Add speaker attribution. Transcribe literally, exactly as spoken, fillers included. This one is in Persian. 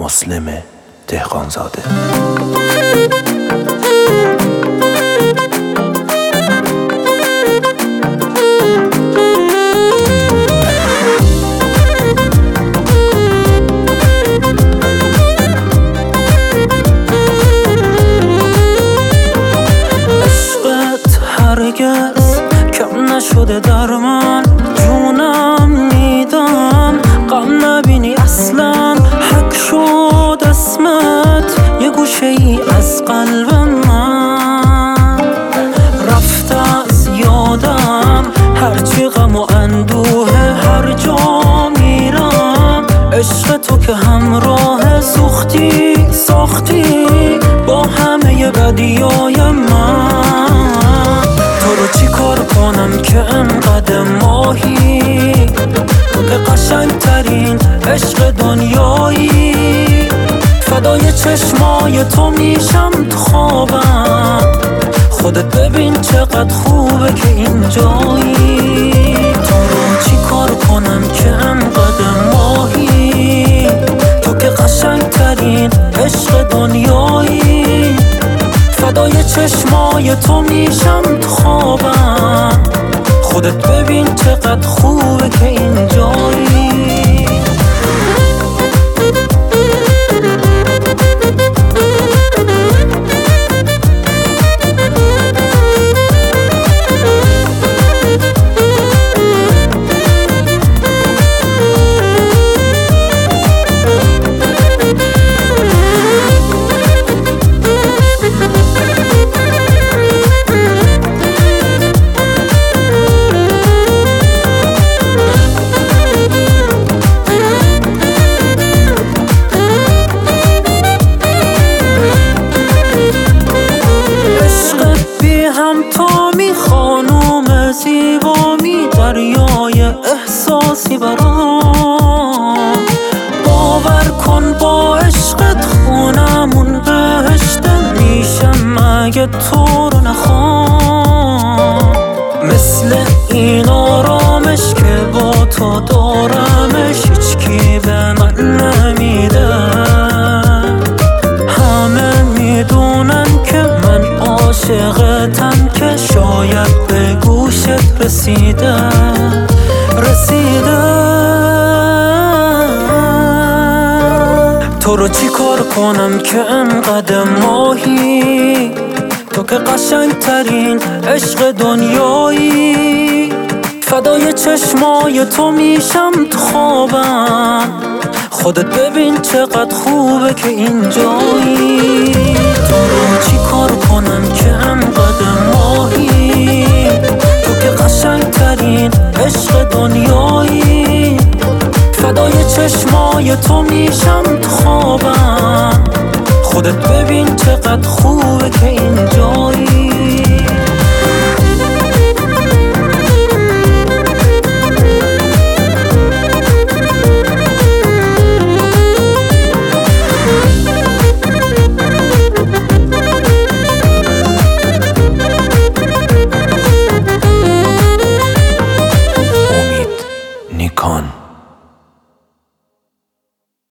Speaker 1: مسلم دهقانزاده.
Speaker 2: عشقت هرگز کم نشده در من، جونم میدم غم نبینی اصلا. حک شد اسمت یه گوشه ای از قلب من، رفت از یادم هرچی غم و اندوه. هر جا میرم عشق تو که همراه، سوختی ساختی با همه بدیای من. تو رو چی کار کنم که انقدر ماهی، تو که قشنگ ترین عشق دنیایی. فدای چشمای تو میشم تو خوابم، خودت ببین چقدر خوبه که اینجایی. تو رو چی کار کنم که انقدر ماهی، تو که قشنگ ترین عشق دنیایی. فدای چشمای تو میشم تو خوابم، خودت ببین چقدر خوبه که اینجایی. خانوم زیبا می دریای احساسی برام، باور کن با عشقت خونمون بهشت میشه مگه تو رو نخوام. مثل این آرامش که با تو دارمش هیچکی به من نمیده. همه میدونن که من عاشقتم، که شاید به گوشت رسیده رسیده. تو رو چی کار کنم که انقدر ماهی، تو که قشنگ ترین عشق دنیایی. فدای چشمای تو میشم تو خوابم، خودت ببین چقدر خوبه که اینجایی. تو رو چی کار کنم که انقدر ماهی، تو که قشنگ ترین عشق دنیایی. فدای چشمای تو میشم تو خوابم، خودت ببین چقدر خوبه که اینجایی.